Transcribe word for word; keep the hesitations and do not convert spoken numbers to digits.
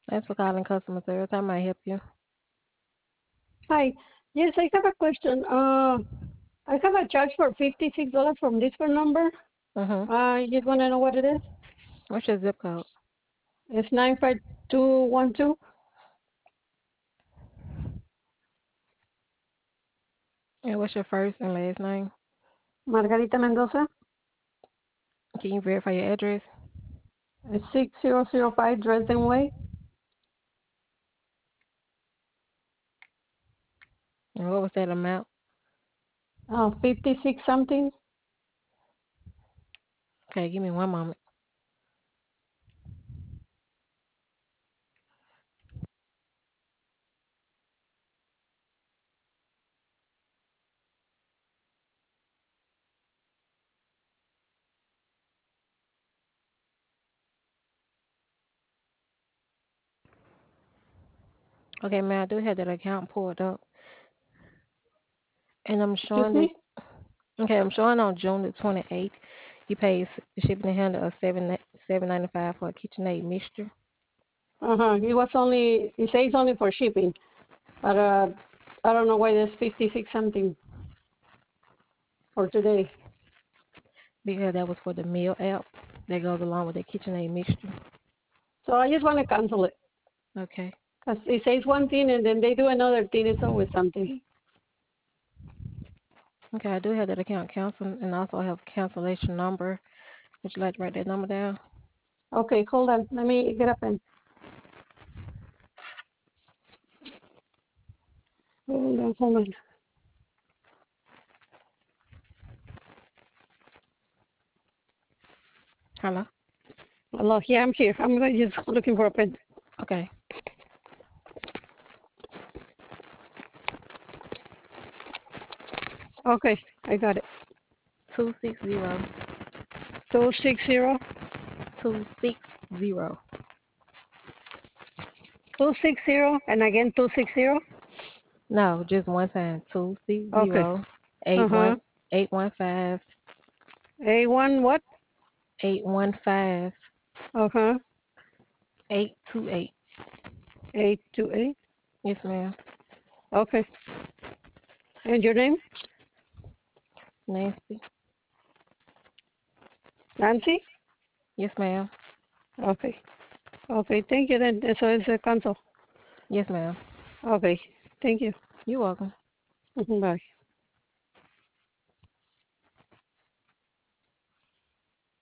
Thanks for calling customer service. How may I help you? Hi. Yes, I have a question. Uh, I have a charge for fifty-six dollars from this phone number. Mm-hmm. I just want to know what it is. What's your zip code? It's nine five two one two. And what's your first and last name? Margarita Mendoza. Can you verify your address? It's six zero zero five Dresden Way. And what was that amount? Uh, fifty-six something. Okay, give me one moment. Okay, man, I do have that account pulled up. And I'm Excuse showing that, me. okay, I'm showing on June the twenty-eighth, you paid s- the shipping and handle of seven seven ninety five for a KitchenAid mixture. Uh huh. It was only. It says only for shipping, but uh, I don't know why there's fifty-six something for today. Because that was for the meal app that goes along with the KitchenAid mixture. So I just want to cancel it Okay. because it says one thing and then they do another thing. It's always something. Okay, I do have that account cancel and also have cancellation number. Would you like to write that number down? Okay, hold on. Let me get up and hold on. Hold on. Hello? Hello, yeah, I'm here. I'm like just looking for a pen. Okay. Okay, I got it. Two six zero Two six zero, two six zero. two six zero, and again two six zero. No, just one time. Two six Okay. zero Uh eight huh. one eight one five A one what? eight one five Uh huh. eight two eight. Eight two eight. Yes, ma'am. Okay. And your name? Nancy. Nancy. Yes, ma'am. Okay. Okay. Thank you. Then so it's a cancel. Yes, ma'am. Okay. Thank you. You're welcome. Mhm, bye.